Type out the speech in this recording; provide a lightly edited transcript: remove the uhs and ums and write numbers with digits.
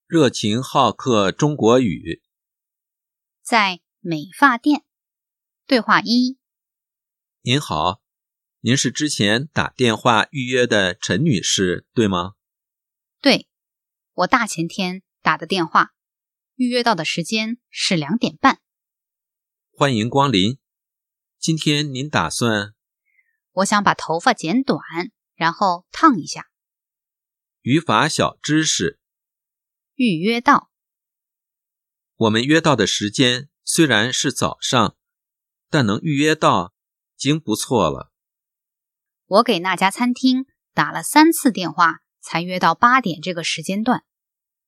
热情好客中国语。 在美发店。对话1： 您好，您是之前打电话预约的陈女士，对吗？ 对，我大前天打的电话，预约到的时间是2点半。 欢迎光临。今天您打算？ 我想把头发剪短，然后烫一下。 语法小知识。 预约到。 我们约到的时间虽然是早上，但能预约到已经不错了。 我给那家餐厅打了3次电话，才约到8点这个时间段。